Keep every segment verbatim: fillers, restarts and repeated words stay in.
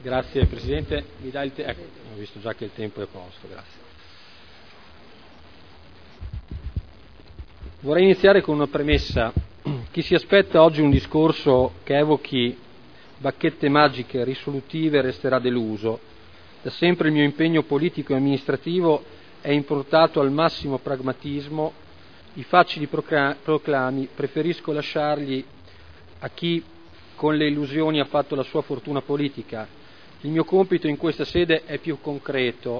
Grazie Presidente, mi dà il te- ecco, ho visto già che il tempo è a posto, grazie. Vorrei iniziare con una premessa. Chi si aspetta oggi un discorso che evochi bacchette magiche risolutive resterà deluso. Da sempre il mio impegno politico e amministrativo è improntato al massimo pragmatismo. I facili proclami preferisco lasciarli a chi con le illusioni ha fatto la sua fortuna politica. Il mio compito in questa sede è più concreto,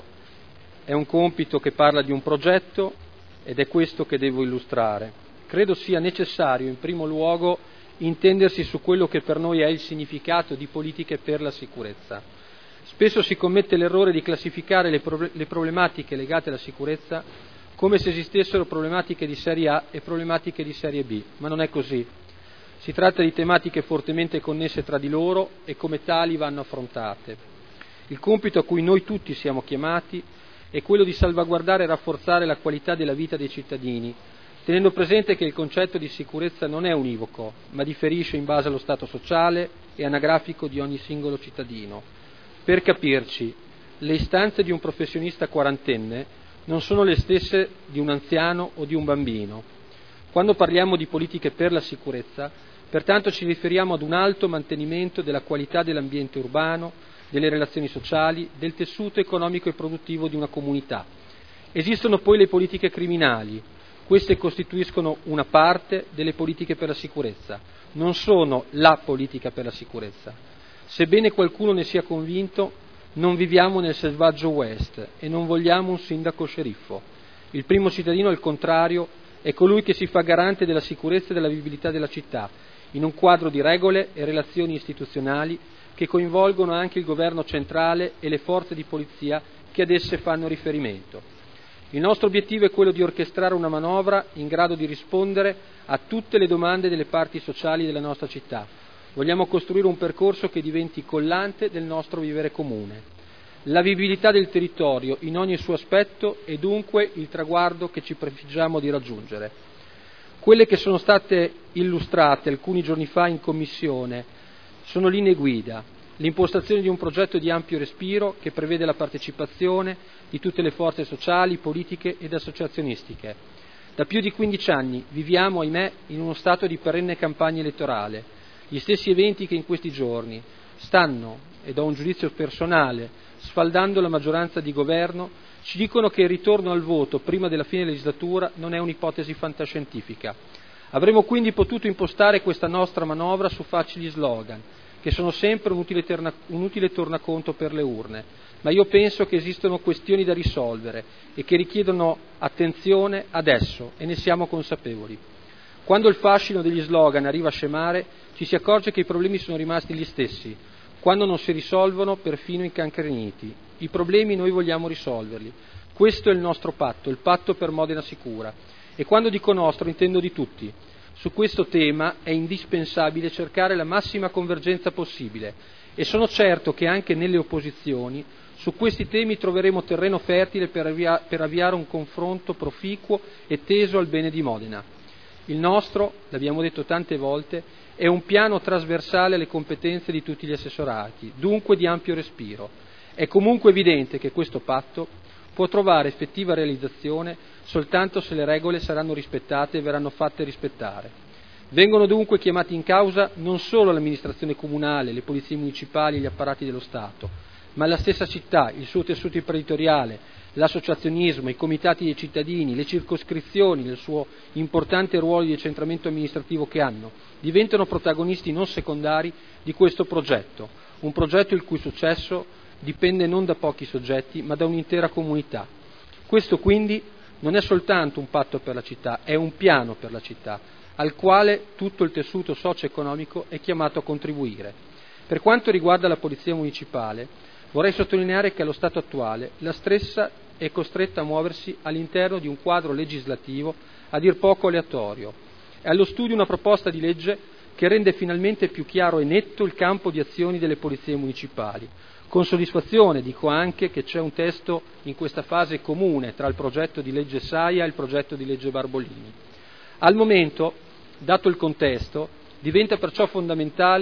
è un compito che parla di un progetto ed è questo che devo illustrare. Credo sia necessario in primo luogo intendersi su quello che per noi è il significato di politiche per la sicurezza. Spesso si commette l'errore di classificare le, pro- le problematiche legate alla sicurezza come se esistessero problematiche di serie A e problematiche di serie B, ma non è così. Si tratta di tematiche fortemente connesse tra di loro e come tali vanno affrontate. Il compito a cui noi tutti siamo chiamati è quello di salvaguardare e rafforzare la qualità della vita dei cittadini, tenendo presente che il concetto di sicurezza non è univoco, ma differisce in base allo stato sociale e anagrafico di ogni singolo cittadino. Per capirci, le istanze di un professionista quarantenne non sono le stesse di un anziano o di un bambino. Quando parliamo di politiche per la sicurezza, pertanto ci riferiamo ad un alto mantenimento della qualità dell'ambiente urbano, delle relazioni sociali, del tessuto economico e produttivo di una comunità. Esistono poi le politiche criminali. Queste costituiscono una parte delle politiche per la sicurezza, non sono la politica per la sicurezza. Sebbene qualcuno ne sia convinto, non viviamo nel selvaggio West e non vogliamo un sindaco sceriffo. Il primo cittadino, al contrario, è colui che si fa garante della sicurezza e della vivibilità della città, in un quadro di regole e relazioni istituzionali che coinvolgono anche il governo centrale e le forze di polizia che ad esse fanno riferimento. Il nostro obiettivo è quello di orchestrare una manovra in grado di rispondere a tutte le domande delle parti sociali della nostra città. Vogliamo costruire un percorso che diventi collante del nostro vivere comune. La vivibilità del territorio in ogni suo aspetto è dunque il traguardo che ci prefiggiamo di raggiungere. Quelle che sono state illustrate alcuni giorni fa in Commissione sono linee guida, l'impostazione di un progetto di ampio respiro che prevede la partecipazione di tutte le forze sociali, politiche ed associazionistiche. Da più di quindici anni viviamo, ahimè, in uno stato di perenne campagna elettorale. Gli stessi eventi che in questi giorni stanno, e do un giudizio personale, sfaldando la maggioranza di governo, ci dicono che il ritorno al voto prima della fine legislatura non è un'ipotesi fantascientifica. Avremmo quindi potuto impostare questa nostra manovra su facili slogan, che sono sempre un utile, terna, un utile tornaconto per le urne, ma io penso che esistono questioni da risolvere e che richiedono attenzione adesso, e ne siamo consapevoli. Quando il fascino degli slogan arriva a scemare, ci si accorge che i problemi sono rimasti gli stessi, quando non si risolvono perfino incancreniti. I problemi noi vogliamo risolverli. Questo è il nostro patto, il patto per Modena Sicura. E quando dico nostro intendo di tutti. Su questo tema è indispensabile cercare la massima convergenza possibile e sono certo che anche nelle opposizioni su questi temi troveremo terreno fertile per, avvia- per avviare un confronto proficuo e teso al bene di Modena. Il nostro, l'abbiamo detto tante volte, è un piano trasversale alle competenze di tutti gli assessorati, dunque di ampio respiro. È comunque evidente che questo patto può trovare effettiva realizzazione soltanto se le regole saranno rispettate e verranno fatte rispettare. Vengono dunque chiamati in causa non solo l'amministrazione comunale, le polizie municipali e gli apparati dello Stato, ma la stessa città, il suo tessuto imprenditoriale, l'associazionismo, i comitati dei cittadini, le circoscrizioni nel suo importante ruolo di decentramento amministrativo che hanno, diventano protagonisti non secondari di questo progetto, un progetto il cui successo dipende non da pochi soggetti, ma da un'intera comunità. Questo quindi non è soltanto un patto per la città, è un piano per la città, al quale tutto il tessuto socio-economico è chiamato a contribuire. Per quanto riguarda la Polizia Municipale, vorrei sottolineare che allo stato attuale la stessa è costretta a muoversi all'interno di un quadro legislativo a dir poco aleatorio. È allo studio una proposta di legge che rende finalmente più chiaro e netto il campo di azioni delle polizie municipali. Con soddisfazione dico anche che c'è un testo in questa fase comune tra il progetto di legge Saia e il progetto di legge Barbolini. Al momento, dato il contesto, diventa perciò fondamentale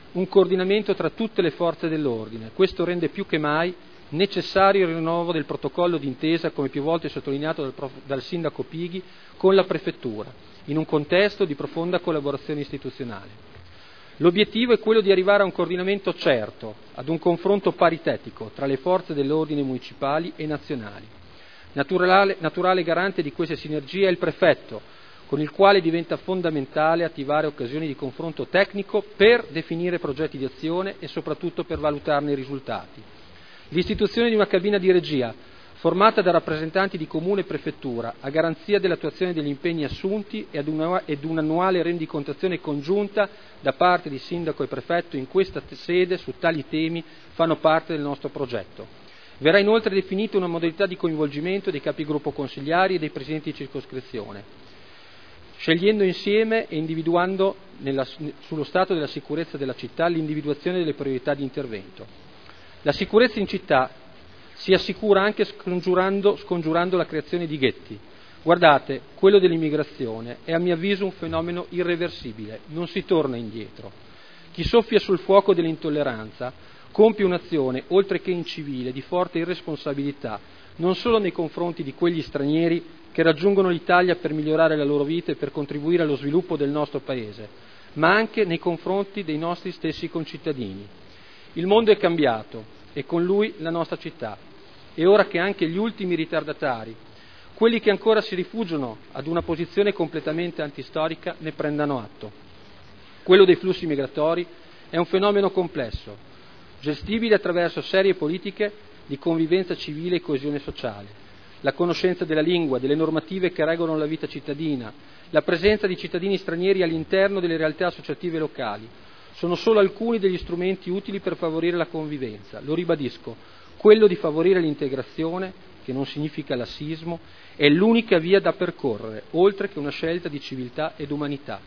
un coordinamento tra tutte le forze dell'ordine. Questo rende più che mai necessario il rinnovo del protocollo d'intesa, come più volte sottolineato dal, prof, dal sindaco Pighi, con la prefettura, in un contesto di profonda collaborazione istituzionale. L'obiettivo è quello di arrivare a un coordinamento certo, ad un confronto paritetico tra le forze dell'ordine municipali e nazionali. Naturale, naturale garante di queste sinergie è il prefetto, con il quale diventa fondamentale attivare occasioni di confronto tecnico per definire progetti di azione e soprattutto per valutarne i risultati. L'istituzione di una cabina di regia, formata da rappresentanti di comune e prefettura, a garanzia dell'attuazione degli impegni assunti ed una, ed un'annuale rendicontazione congiunta da parte di sindaco e prefetto in questa sede su tali temi, fanno parte del nostro progetto. Verrà inoltre definita una modalità di coinvolgimento dei capigruppo consigliari e dei presidenti di circoscrizione, scegliendo insieme e individuando nella, sullo stato della sicurezza della città l'individuazione delle priorità di intervento. La sicurezza in città si assicura anche scongiurando, scongiurando la creazione di ghetti. Guardate, quello dell'immigrazione è a mio avviso un fenomeno irreversibile, non si torna indietro. Chi soffia sul fuoco dell'intolleranza compie un'azione, oltre che incivile, di forte irresponsabilità, non solo nei confronti di quegli stranieri che raggiungono l'Italia per migliorare la loro vita e per contribuire allo sviluppo del nostro Paese, ma anche nei confronti dei nostri stessi concittadini. Il mondo è cambiato e con lui la nostra città. È ora che anche gli ultimi ritardatari, quelli che ancora si rifugiano ad una posizione completamente antistorica, ne prendano atto. Quello dei flussi migratori è un fenomeno complesso, gestibile attraverso serie politiche di convivenza civile e coesione sociale, la conoscenza della lingua, delle normative che regolano la vita cittadina, la presenza di cittadini stranieri all'interno delle realtà associative locali. Sono solo alcuni degli strumenti utili per favorire la convivenza. Lo ribadisco, quello di favorire l'integrazione, che non significa lassismo, è l'unica via da percorrere, oltre che una scelta di civiltà ed umanità.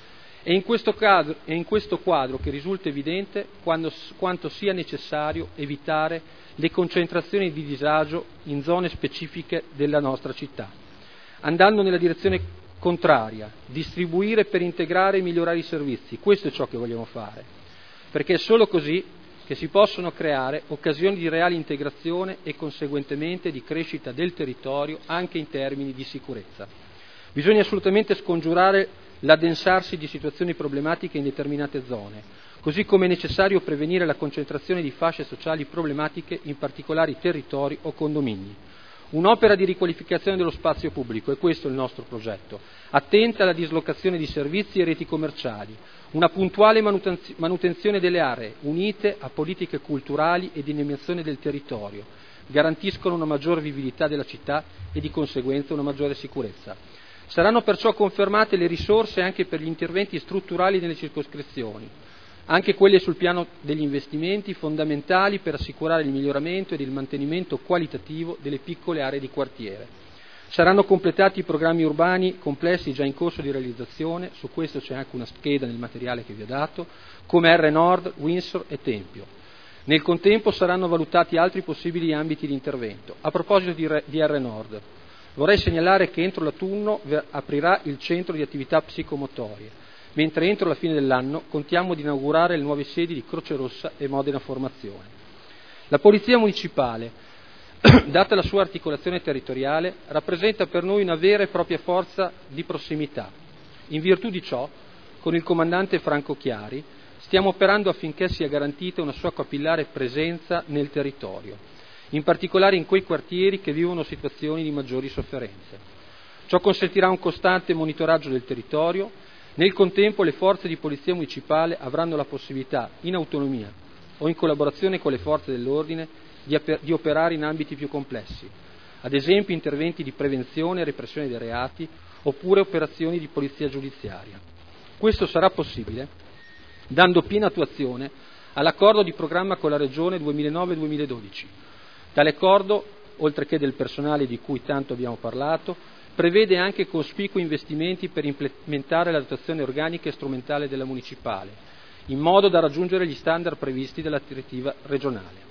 È in questo quadro, è in questo quadro che risulta evidente quando, quanto sia necessario evitare le concentrazioni di disagio in zone specifiche della nostra città, andando nella direzione contraria, distribuire per integrare e migliorare i servizi. Questo è ciò che vogliamo fare, perché è solo così che si possono creare occasioni di reale integrazione e conseguentemente di crescita del territorio anche in termini di sicurezza. Bisogna assolutamente scongiurare l'addensarsi di situazioni problematiche in determinate zone, così come è necessario prevenire la concentrazione di fasce sociali problematiche in particolari territori o condomini. Un'opera di riqualificazione dello spazio pubblico, e questo è il nostro progetto, attenta alla dislocazione di servizi e reti commerciali, una puntuale manutenzione delle aree, unite a politiche culturali e di animazione del territorio, garantiscono una maggiore vivibilità della città e di conseguenza una maggiore sicurezza. Saranno perciò confermate le risorse anche per gli interventi strutturali nelle circoscrizioni, anche quelle sul piano degli investimenti fondamentali per assicurare il miglioramento ed il mantenimento qualitativo delle piccole aree di quartiere. Saranno completati i programmi urbani complessi già in corso di realizzazione, su questo c'è anche una scheda nel materiale che vi ho dato, come R Nord, Windsor e Tempio. Nel contempo saranno valutati altri possibili ambiti di intervento. A proposito di R Nord, vorrei segnalare che entro l'autunno aprirà il centro di attività psicomotorie, mentre entro la fine dell'anno contiamo di inaugurare le nuove sedi di Croce Rossa e Modena Formazione. La Polizia Municipale, data la sua articolazione territoriale, rappresenta per noi una vera e propria forza di prossimità. In virtù di ciò, con il comandante Franco Chiari, stiamo operando affinché sia garantita una sua capillare presenza nel territorio, in particolare in quei quartieri che vivono situazioni di maggiori sofferenze. Ciò consentirà un costante monitoraggio del territorio. Nel contempo le forze di polizia municipale avranno la possibilità, in autonomia o in collaborazione con le forze dell'ordine, di, di operare in ambiti più complessi, ad esempio interventi di prevenzione e repressione dei reati oppure operazioni di polizia giudiziaria. Questo sarà possibile dando piena attuazione all'accordo di programma con la Regione duemilanove duemiladodici. Tale accordo, oltre che del personale di cui tanto abbiamo parlato, prevede anche cospicui investimenti per implementare la dotazione organica e strumentale della municipale, in modo da raggiungere gli standard previsti dalla direttiva regionale.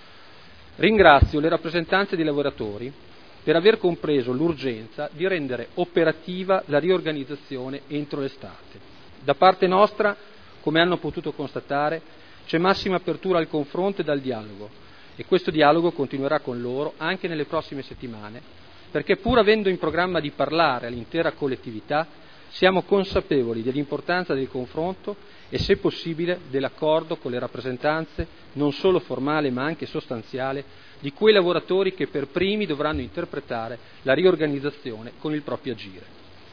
Ringrazio le rappresentanze dei lavoratori per aver compreso l'urgenza di rendere operativa la riorganizzazione entro l'estate. Da parte nostra come hanno potuto constatare, c'è massima apertura al confronto ed al dialogo, e questo dialogo continuerà con loro anche nelle prossime settimane, perché pur avendo in programma di parlare all'intera collettività, siamo consapevoli dell'importanza del confronto e, se possibile, dell'accordo con le rappresentanze, non solo formale ma anche sostanziale, di quei lavoratori che per primi dovranno interpretare la riorganizzazione con il proprio agire.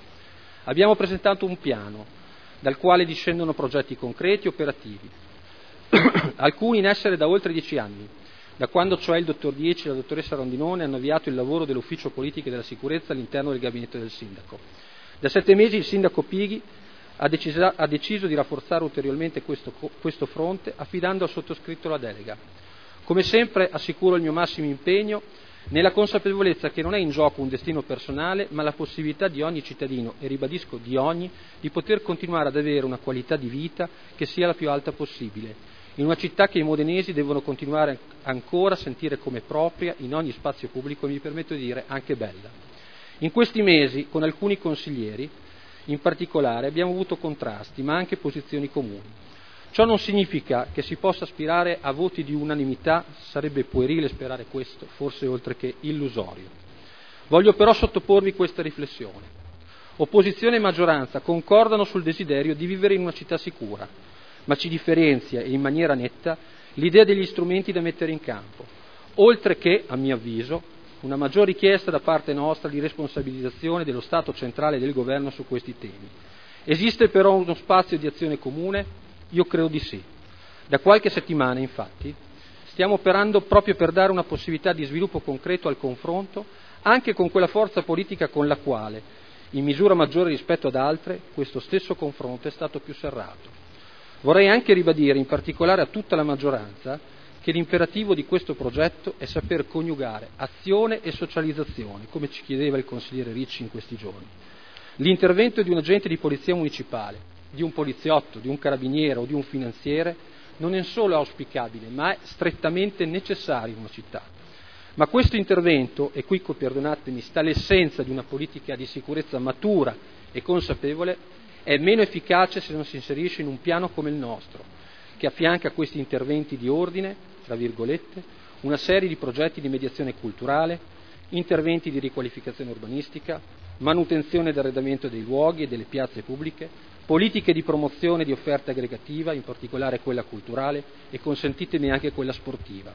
Abbiamo presentato un piano dal quale discendono progetti concreti e operativi, alcuni in essere da oltre dieci anni, da quando cioè il dottor Dieci e la dottoressa Rondinone hanno avviato il lavoro dell'Ufficio Politiche della Sicurezza all'interno del gabinetto del sindaco. Da sette mesi il sindaco Pighi ha deciso, ha deciso di rafforzare ulteriormente questo, questo fronte, affidando al sottoscritto la delega. Come sempre assicuro il mio massimo impegno nella consapevolezza che non è in gioco un destino personale, ma la possibilità di ogni cittadino, e ribadisco di ogni, di poter continuare ad avere una qualità di vita che sia la più alta possibile, in una città che i modenesi devono continuare ancora a sentire come propria in ogni spazio pubblico e, mi permetto di dire, anche bella. In questi mesi, con alcuni consiglieri, in particolare, abbiamo avuto contrasti, ma anche posizioni comuni. Ciò non significa che si possa aspirare a voti di unanimità, sarebbe puerile sperare questo, forse oltre che illusorio. Voglio però sottoporvi questa riflessione. Opposizione e maggioranza concordano sul desiderio di vivere in una città sicura, ma ci differenzia, e in maniera netta, l'idea degli strumenti da mettere in campo, oltre che, a mio avviso, una maggior richiesta da parte nostra di responsabilizzazione dello Stato centrale e del Governo su questi temi. Esiste però uno spazio di azione comune? Io credo di sì. Da qualche settimana, infatti, stiamo operando proprio per dare una possibilità di sviluppo concreto al confronto, anche con quella forza politica con la quale, in misura maggiore rispetto ad altre, questo stesso confronto è stato più serrato. Vorrei anche ribadire, in particolare a tutta la maggioranza, che l'imperativo di questo progetto è saper coniugare azione e socializzazione, come ci chiedeva il consigliere Ricci in questi giorni. L'intervento di un agente di polizia municipale, di un poliziotto, di un carabiniere o di un finanziere non è solo auspicabile, ma è strettamente necessario in una città. Ma questo intervento, e qui perdonatemi, sta l'essenza di una politica di sicurezza matura e consapevole, è meno efficace se non si inserisce in un piano come il nostro, che affianca a questi interventi di ordine, tra virgolette, una serie di progetti di mediazione culturale, interventi di riqualificazione urbanistica, manutenzione ed arredamento dei luoghi e delle piazze pubbliche, politiche di promozione di offerta aggregativa, in particolare quella culturale, e consentitemi anche quella sportiva.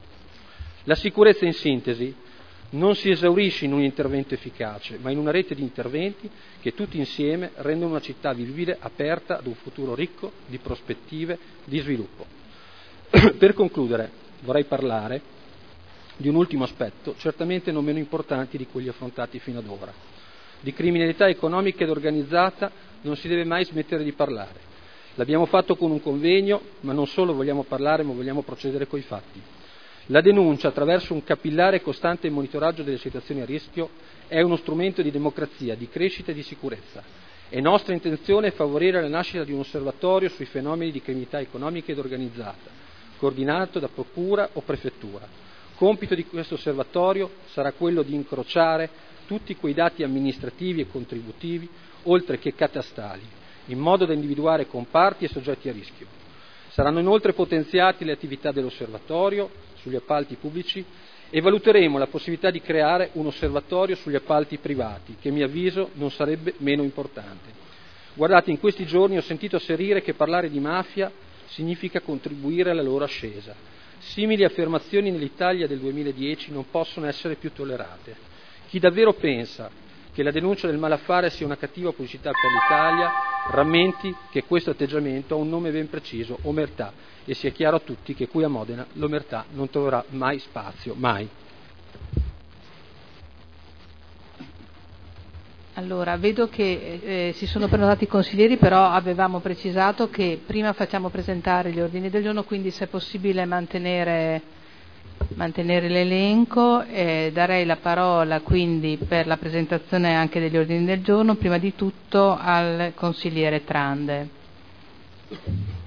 La sicurezza, in sintesi, non si esaurisce in un intervento efficace, ma in una rete di interventi che tutti insieme rendono una città vivibile, aperta ad un futuro ricco di prospettive di sviluppo. Per concludere, vorrei parlare di un ultimo aspetto, certamente non meno importante di quelli affrontati fino ad ora. Di criminalità economica ed organizzata non si deve mai smettere di parlare. L'abbiamo fatto con un convegno, ma non solo vogliamo parlare, ma vogliamo procedere coi fatti. La denuncia, attraverso un capillare e costante monitoraggio delle situazioni a rischio, è uno strumento di democrazia, di crescita e di sicurezza. È nostra intenzione favorire la nascita di un osservatorio sui fenomeni di criminalità economica ed organizzata, coordinato da procura o prefettura. Compito di questo osservatorio sarà quello di incrociare tutti quei dati amministrativi e contributivi, oltre che catastali, in modo da individuare comparti e soggetti a rischio. Saranno inoltre potenziate le attività dell'osservatorio sugli appalti pubblici e valuteremo la possibilità di creare un osservatorio sugli appalti privati, che a mio avviso non sarebbe meno importante. Guardate, in questi giorni ho sentito asserire che parlare di mafia significa contribuire alla loro ascesa. Simili affermazioni nell'Italia del duemiladieci non possono essere più tollerate. Chi davvero pensa che la denuncia del malaffare sia una cattiva pubblicità per l'Italia, rammenti che questo atteggiamento ha un nome ben preciso, omertà, e sia chiaro a tutti che qui a Modena l'omertà non troverà mai spazio, mai. Allora, vedo che eh, si sono prenotati i consiglieri, però avevamo precisato che prima facciamo presentare gli ordini del giorno, quindi se è possibile mantenere, mantenere l'elenco. Eh, darei la parola quindi per la presentazione anche degli ordini del giorno, prima di tutto al consigliere Trande.